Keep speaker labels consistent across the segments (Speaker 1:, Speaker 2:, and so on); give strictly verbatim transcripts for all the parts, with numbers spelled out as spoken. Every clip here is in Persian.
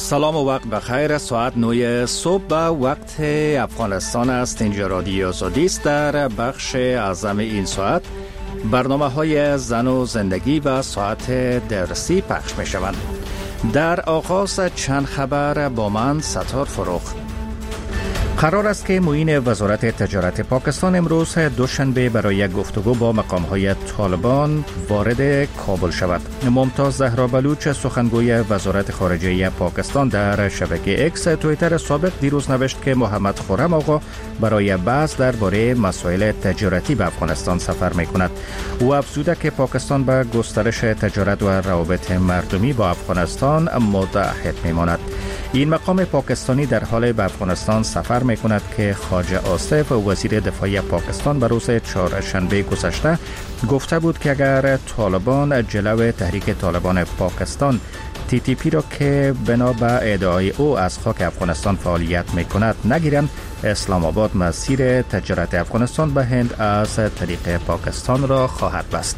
Speaker 1: سلام و وقت بخیر. ساعت نه صبح به وقت افغانستان است. اینجا رادیو آزادی است. در بخش اعظم این ساعت برنامه های زن و زندگی و ساعت درسی پخش می شوند. در آغاز چند خبر با من ستار فروغ. قرار است که معین وزارت تجارت پاکستان امروز دوشنبه برای یک گفتگو با مقام‌های طالبان وارد کابل شود. ممتاز زهرا بلوچ سخنگوی وزارت خارجه پاکستان در شبکه اکس توییتر سابق دیروز نوشت که محمد خرم آقا برای بحث درباره مسائل تجارتی به افغانستان سفر می‌کند. او افزوده که پاکستان به گسترش تجارت و روابط مردمی با افغانستان متعهد می‌ماند. این مقام پاکستانی در حال به افغانستان سفر می کند که خواجه آصف وزیر دفاع پاکستان به روز چهارشنبه گذشته گفته بود که اگر طالبان جلو تحریک طالبان پاکستان تی تی پی را که بنا به ادعای او از خاک افغانستان فعالیت می کند نگیرند، اسلام آباد مسیر تجارت افغانستان به هند از طریق پاکستان را خواهد بست.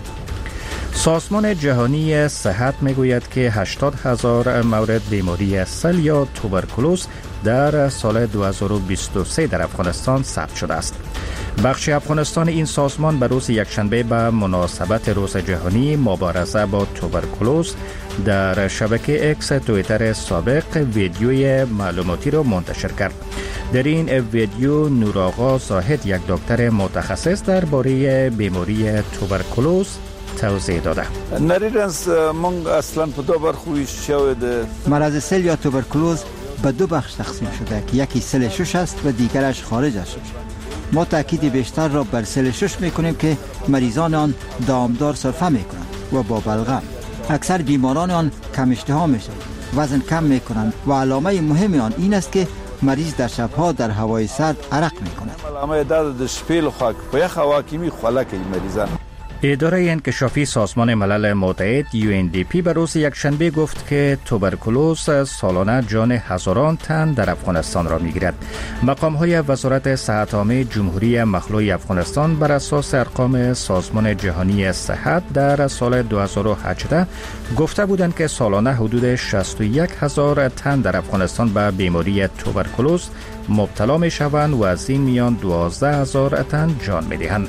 Speaker 1: سازمان جهانی صحت میگوید که هشتاد هزار مورد بیماری سل یا توبرکولوز در سال دو هزار و بیست و سه در افغانستان ثبت شده است. بخش افغانستان این سازمان به روز یکشنبه به مناسبت روز جهانی مبارزه با توبرکولوز در شبکه اکس توییتر سابق ویدیوی معلوماتی را منتشر کرد. در این ویدیو نوراغا زاهد، یک دکتر متخصص درباره بیماری توبرکولوز، توضیح داده.
Speaker 2: نریرنس من اصلا په دو برخو شوی ده.
Speaker 3: مرض سل یا توبرکولوز به دو بخش تقسیم شده که یکی سل شش است و دیگرش خارج از شش. ما تاکید بیشتر را بر سل شش میکنیم که مریضان آن دامدار سرفه میکنند و با بلغم. اکثر بیماران آن کم اشتها میشوند، وزن کم میکنند و علامه مهم آن این است که مریض در شبها در هوای سرد عرق میکند.
Speaker 2: علامه داد د شپې خاک په یخ هوا کې می خوله کوي مریضان.
Speaker 1: اداره انکشافی سازمان ملل متحد یو ان دی پی به روز یکشنبه گفت که توبرکولوز سالانه جان هزاران تن در افغانستان را میگیرد. مقام‌های وزارت صحت عامه جمهوری مخلوع افغانستان بر اساس ارقام سازمان جهانی صحت در سال دو هزار و هجده گفته بودند که سالانه حدود شصت و یک هزار تن در افغانستان به بیماری توبرکولوز مبتلا میشوند و از این میان دوازده هزار تن جان میدهند.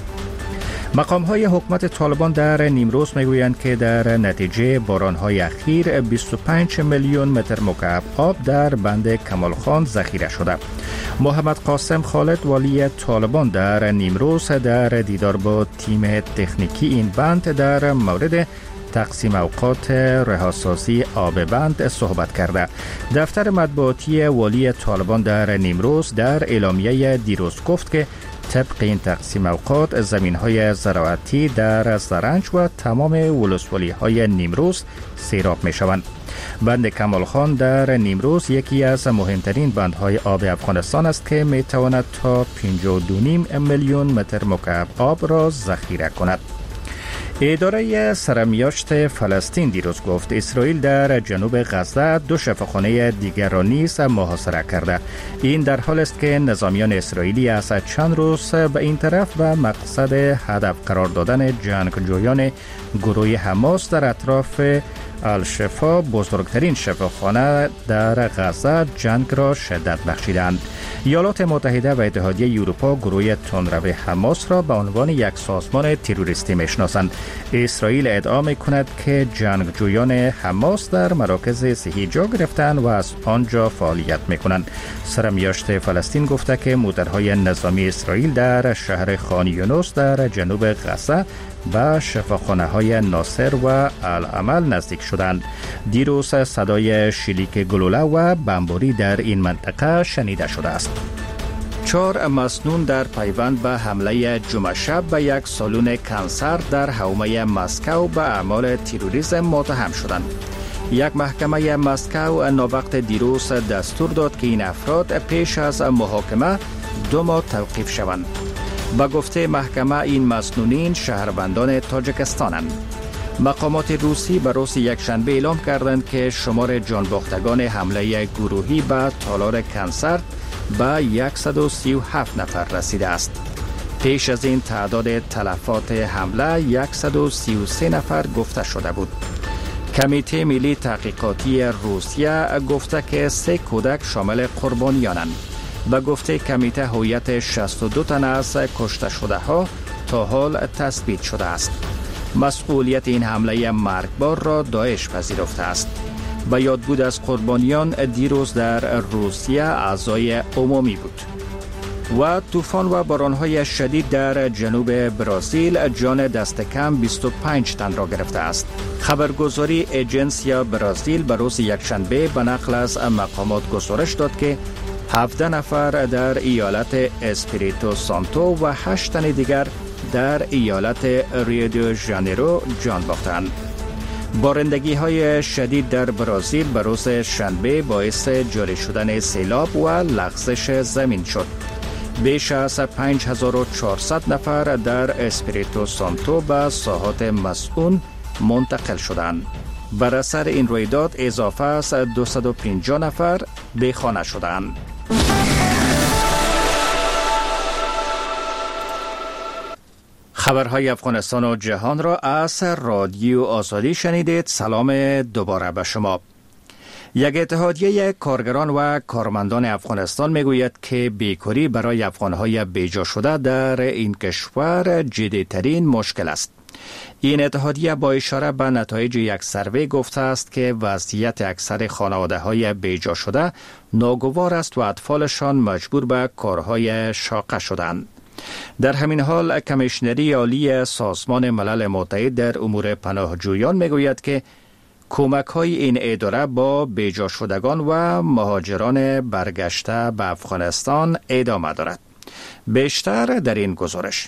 Speaker 1: مقام‌های حکومت طالبان در نیمروز میگویند که در نتیجه باران‌های اخیر بیست و پنج میلیون متر مکعب آب در بند کمال خان ذخیره شده. محمد قاسم خالد والی طالبان در نیمروز در دیدار با تیم تکنیکی این بند در مورد تقسیم اوقات رهاسازی آب بند صحبت کرده. دفتر مطبوعاتی والی طالبان در نیمروز در اعلامیه دیروز گفت که طبق این تقسیم اوقات زمین‌های زراعتی در زرنج و تمام ولسوالی‌های نیمروز سیراب می‌شوند. بند کمال خان در نیمروز یکی از مهمترین بندهای آب افغانستان است که می‌تواند تا پنجاه و دو و نیم میلیون متر مکعب آب را ذخیره کند. اداره سرمیاشت فلسطین دیروز گفت اسرائیل در جنوب غزه دو شفاخانه دیگر را نیز محاصره کرده. این در حال است که نظامیان اسرائیلی از چند روز به این طرف و مقصد هدف قرار دادن جنگجویان گروه حماس در اطراف الشفا، بزرگترین شفاخانه در غزه، جنگ را شدت بخشیدند. ایالات متحده و اتحادیه اروپا گروه تندرو حماس را به عنوان یک سازمان تروریستی میشناسند. اسرائیل ادعا میکند که جنگجویان حماس در مراکز صحی جا گرفتند و از آنجا فعالیت میکنند. سرمیاشت فلسطین گفته که موترهای نظامی اسرائیل در شهر خان یونس در جنوب غزه به شفاخانه های ناصر و العمل نزدیک شدند. دیروز صدای شلیک گلوله و بمباری در این منطقه شنیده شده است. چهار مسنون در پیوند به حمله جمعه شب به یک سالن کنسرت در حومه مسکو به اعمال تروریسم متهم شدند. یک محکمه مسکو ناوقت دیروز دستور داد که این افراد پیش از محاکمه دو ماه توقیف شوند. با گفته محکمه این مسنونین شهروندان تاجیکستانند. مقامات روسی به روز یکشنبه اعلام کردند که شمار جانباختگان حمله گروهی به تالار کنسرت به صد و سی و هفت نفر رسیده است. پیش از این تعداد تلفات حمله صد و سی و سه نفر گفته شده بود. کمیته ملی تحقیقاتی روسیه گفته که سه کودک شامل قربانیانند. به گفته کمیته هویت شصت و دو تن از کشته شده ها تا حال تثبیت شده است. مسئولیت این حمله مرگبار را داعش پذیرفته است. به یادبود از قربانیان دیروز در روسیه اعضای عمومی بود. و طوفان و باران‌های شدید در جنوب برزیل جان دست کم بیست و پنج تن را گرفته است. خبرگزاری ایجنسیا برزیل به روز یکشنبه به نقل از مقامات گزارش داد که هفده نفر در ایالت اسپریتو سانتو و هشت تن دیگر در ایالت ریو دی ژانیرو جان باختند. بارندگی های شدید در برزیل به روز شنبه باعث جاری شدن سیلاب و لغزش زمین شد. بیش از پنج هزار و چهارصد نفر در اسپریتو سانتو به ساحات مسئول منتقل شدند. بر اثر این رویداد اضافه از دویست و پنجاه نفر بیخانه شدند. خبرهای افغانستان و جهان را از رادیو آزادی شنیدید. سلام دوباره به شما. یک اتحادیه کارگران و کارمندان افغانستان میگوید که بیکاری برای افغانهای بیجا شده در این کشور جدی‌ترین مشکل است. این اتحادیه با اشاره به نتایج یک سروی گفته است که وضعیت اکثر خانواده‌های بیجا شده ناگوار است و اطفالشان مجبور به کارهای شاقه شدند. در همین حال کمیشنری عالی سازمان ملل متحد در امور پناهجویان میگوید که کمک های این اداره با بیجا شدگان و مهاجران برگشته به افغانستان ادامه دارد. بیشتر در این گزارش.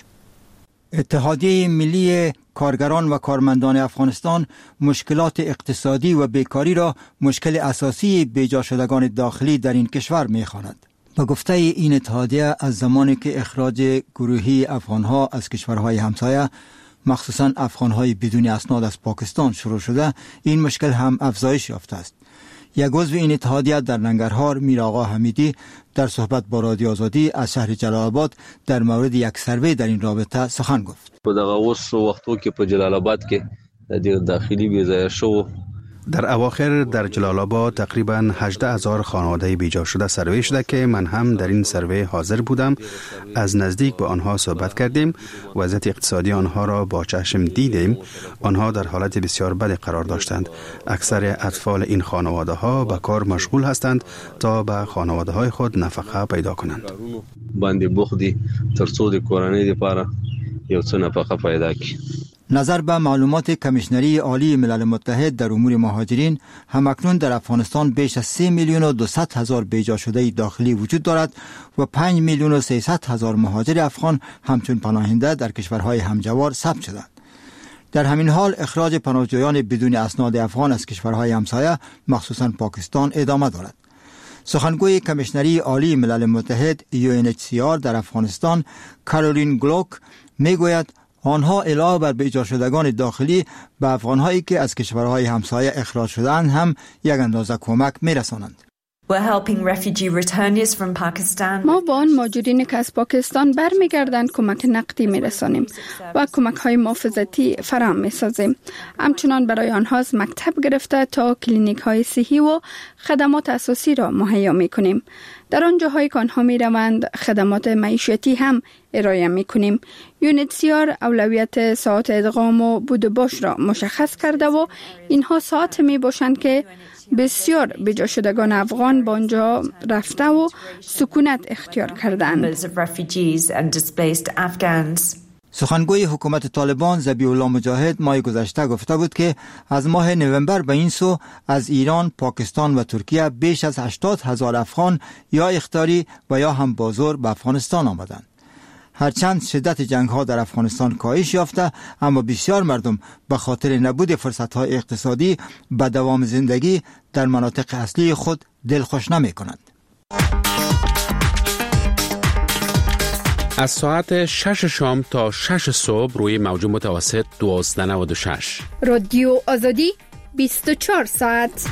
Speaker 3: اتحادیه ملی کارگران و کارمندان افغانستان مشکلات اقتصادی و بیکاری را مشکل اساسی بیجا شدگان داخلی در این کشور می‌خواند. به گفته این اتحادیه از زمانی که اخراج گروهی افغانها از کشورهای همسایه مخصوصاً افغانهای بدون اسناد از پاکستان شروع شده، این مشکل هم افزایش یافته است. یک عضو این اتحادیه در ننگرهار میر آقا حمیدی در صحبت با رادیو آزادی از شهر جلال آباد در مورد یک سروی در این رابطه سخن گفت.
Speaker 4: په دغه اوس وختو کې په جلال آباد کې د داخلي بیځایه شو.
Speaker 5: در اواخر در جلال آباد تقریباً هجده هزار خانواده بیجا شده سروی شده که من هم در این سروی حاضر بودم. از نزدیک با آنها صحبت کردیم. وضعیت اقتصادی آنها را با چشم دیدیم. آنها در حالت بسیار بد قرار داشتند. اکثر اطفال این خانواده ها به کار مشغول هستند تا به خانواده های خود نفقه پیدا کنند.
Speaker 4: باندې بوخدي ترڅو د کورنۍ لپاره یو څه نفقه پیدا کړي.
Speaker 3: نظر به معلومات کمیشنری عالی ملل متحد در امور مهاجرین، همکنون در افغانستان بیش از سه میلیون و دویست هزار بیجا شده داخلی وجود دارد و پنج میلیون و سیصد هزار مهاجر افغان همچون پناهنده در کشورهای همجوار ثبت شدند. در همین حال اخراج پناهجویان بدون اسناد افغان از کشورهای همسایه مخصوصاً پاکستان ادامه دارد. سخنگوی کمیشنری عالی ملل متحد یو ان اچ سی آر در افغانستان کارولین گلوک میگوید آنها علاوه بر بیجا شدگان داخلی به افغانهایی که از کشورهای همسایه اخراج شدند هم یک اندازه کمک میرسانند.
Speaker 6: ما با آن مهاجرین که از پاکستان برمیگردند کمک نقدی میرسانیم و کمک های محافظتی فراهم میسازیم. همچنان برای آنها از مکتب گرفته تا کلینیک های صحی و خدمات اساسی را مهیا میکنیم. در آن جاهایی که آنها میروند خدمات معیشتی هم ارائه میکنیم. یو ان اچ سی آر اولویت ساعات ادغام و بود و باش را مشخص کرده و اینها ساعت می باشند که بسیار بیجا شدگان افغان با آنجا رفته و سکونت اختیار کردند.
Speaker 3: سخنگوی حکومت طالبان ذبیح الله مجاهد ماه گذشته گفته بود که از ماه نوامبر به این سو از ایران، پاکستان و ترکیه بیش از هشتاد هزار افغان یا اخطاری و یا هم بازور به افغانستان آمدند. هرچند شدت جنگ ها در افغانستان کاهش یافته، اما بسیار مردم به خاطر نبود فرصت های اقتصادی به دوام زندگی در مناطق اصلی خود دلخوش نمی کنند.
Speaker 7: از ساعت شش شام تا شش صبح روی موج متوسط دوازده و نود و شش.
Speaker 6: رادیو آزادی بیست و چهار ساعت.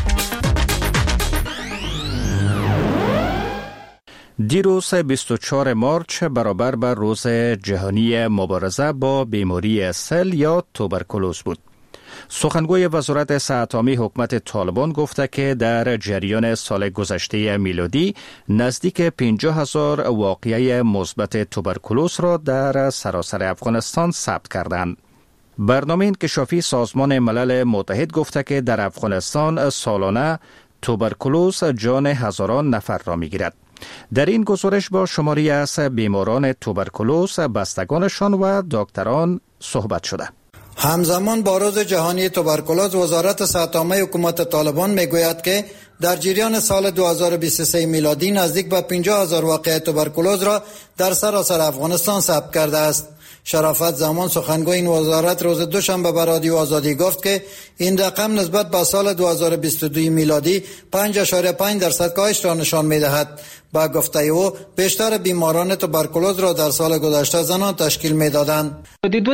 Speaker 1: دیروز بیست و چهارم مارچ برابر با روز جهانی مبارزه با بیماری سل یا توبرکولوز بود. سخنگوی وزارت صحت عامه حکومت طالبان گفته که در جریان سال گذشته میلادی نزدیک پنجاه هزار واقعه مثبت توبرکولوز را در سراسر افغانستان ثبت کردند. برنامه انکشافی سازمان ملل متحد گفته که در افغانستان سالانه توبرکولوز جان هزاران نفر را می‌گیرد. در این گزارش با شماری از بیماران توبرکولوز، بستگانشان و دکتران صحبت شده.
Speaker 8: همزمان با روز جهانی توبرکولوز، وزارت صحت عامه حکومت طالبان میگوید که در جریان سال دو هزار و بیست و سه میلادی نزدیک به پنجاه هزار واقعه توبرکولوز را در سراسر افغانستان ثبت کرده است. شرافت زمان سخنگوی این وزارت روز دوشنبه به رادیو آزادی گفت که این رقم نسبت به سال دو هزار و بیست و دو میلادی پنج اشاره پنج درصد کاهش را نشان می‌دهد. با گفته او بیشتر بیماران توبرکولوز را در سال گذشته زنان تشکیل می‌دادند.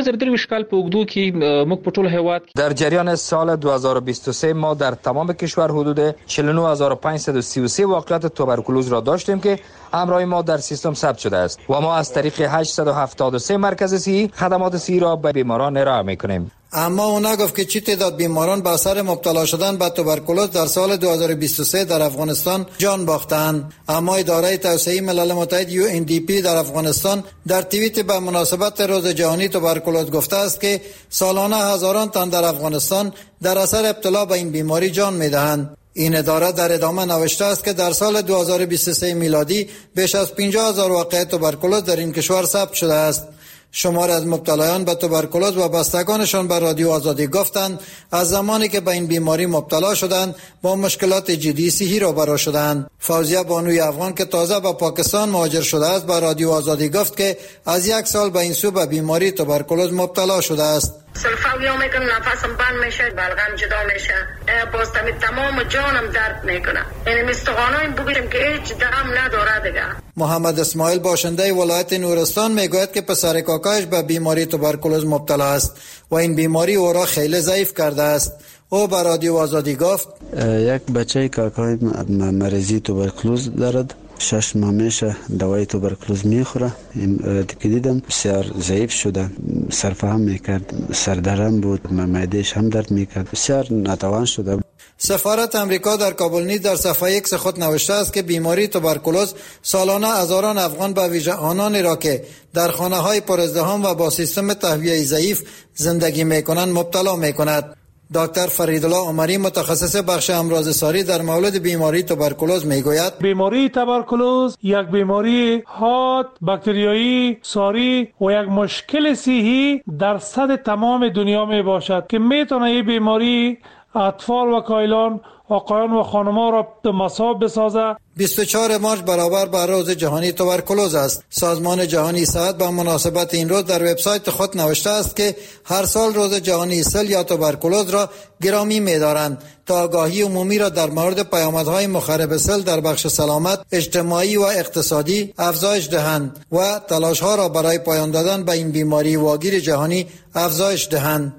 Speaker 9: در جریان سال دو هزار و بیست و سه ما در تمام کشور حدود چهل و نه هزار و پانصد و سی و سه واقعات توبرکولوز را داشتیم که همراه ما در سیستم ثبت شده است و ما از طریق هشتصد و هفتاد و سه مرکز صحی خدمات صحی را به بیماران ارائه می‌کنیم.
Speaker 8: اما او نگفت که چی تعداد بیماران به اثر مبتلا شدن به توبرکولوز در سال دو هزار و بیست و سه در افغانستان جان باختند. اما اداره توسعه ملل متحد یو ان دی پی در افغانستان در توییت به مناسبت روز جهانی توبرکولوز گفته است که سالانه هزاران تن در افغانستان در اثر ابتلا به این بیماری جان می‌دهند. این اداره در ادامه نوشته است که در سال دو هزار و بیست و سه میلادی بیش از پنجاه هزار واقعه توبرکولوز در این کشور ثبت شده است. شمار از مبتلایان به توبرکولوز و بستگانشان به رادیو آزادی گفتند از زمانی که به این بیماری مبتلا شدند با مشکلات جدی صحی روبرو شدند. فوزیه بانوی افغان که تازه به پاکستان مهاجر شده است به رادیو آزادی گفت که از یک سال به این سو به بیماری توبرکولوز مبتلا شده است.
Speaker 10: سلفاویا میکنم، نفسم بند میشه، بلغم جدا میشه، باستمی تمام جانم درد میکنه. یعنی مستقانایم بگیرم که هیچ درم نداره دیگه.
Speaker 8: محمد اسماعیل باشنده ولایت نورستان میگوید که پسر کاکایش به بیماری توبرکولوز مبتلا است و این بیماری او را خیلی ضعیف کرده است. او به رادیو آزادی گفت
Speaker 11: یک بچه کاکای مریضی توبرکولوز دارد. شش ماه میشه دوای توبرکولوز میخوره. این که دیدم بسیار ضعیف شده، سرفهم میکرد، سردرم بود، معدهش هم درد میکرد، بسیار ناتوان شده.
Speaker 8: سفارت امریکا در کابل نیز در صفحه ایکس خود نوشته است که بیماری توبرکولوز سالانه هزاران افغان به ویژه آنانی را که در خانه های پر ازدحام و با سیستم تهویه ضعیف زندگی میکنند مبتلا میکند. دکتر فریدالله عمری متخصص بخش امراض ساری در مورد بیماری توبرکولوز میگوید
Speaker 12: بیماری توبرکولوز یک بیماری حاد، باکتریایی، ساری و یک مشکل صحی در سطح تمام دنیا می باشد که میتونه این بیماری اطفال و کایلان، آقایان و خانم‌ها را مصاب بسازه.
Speaker 8: بیست و چهار مارس برابر با روز جهانی توبرکولوز است. سازمان جهانی صحت به مناسبت این روز در وبسایت خود نوشته است که هر سال روز جهانی سل یا توبرکولوز را گرامی می‌دارند تا آگاهی عمومی را در مورد پیامدهای مخرب سل در بخش سلامت اجتماعی و اقتصادی افزایش دهند و تلاش‌ها را برای پایان دادن به این بیماری واگیر جهانی افزایش دهند.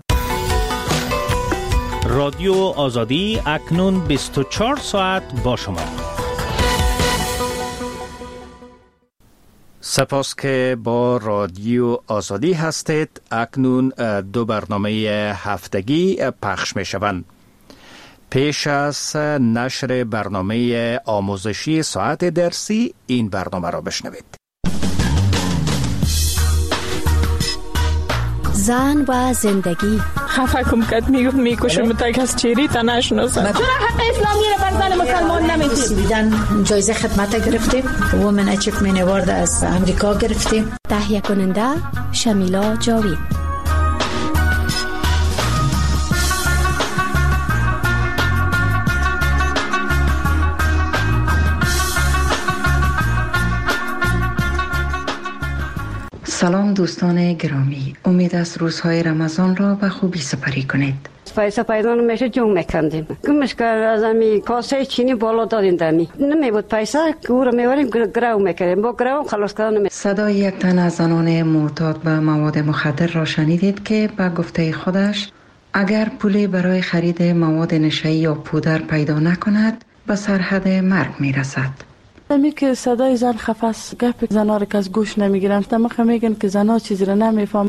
Speaker 13: رادیو آزادی اکنون بیست و چهار ساعت با شما.
Speaker 1: سپاس که با رادیو آزادی هستید. اکنون دو برنامه هفتگی پخش می شوند. پیش از نشر برنامه آموزشی ساعت درسی این برنامه را بشنوید.
Speaker 14: زن و زندگی.
Speaker 15: خفه کم کت میگفت میکشم تا کس چیری تا نشناسم.
Speaker 14: چرا حق اسلامی را بر زن مسلمان نمیدید؟ دیدن جایزه خدمت گرفتیم. وومن اچیومنت اوارد از امریکا گرفتیم. تهیه کننده شمیلا جاوید.
Speaker 16: سلام دوستان گرامی، امید است روزهای رمضان را به خوبی سپری کنید.
Speaker 17: پیسه پیدا نمیشه جنگ میکندیم. گمش که از امی کاسه چینی بالا دادیم دمی. نمی بود پیسه که او را میبریم گرو میکردیم. با گرو خلاص کردن نمی.
Speaker 16: صدای یک تن از زنان معتاد به مواد مخدر را شنیدید که به گفته خودش اگر پولی برای خرید مواد نشئی یا پودر پیدا نکند به سرحد مرگ میرسد.
Speaker 18: می که صدای زن خفاس گپ زنا را که از گوش نمیگیرن، تمام میگن که زنا چیزی را نمیفهم.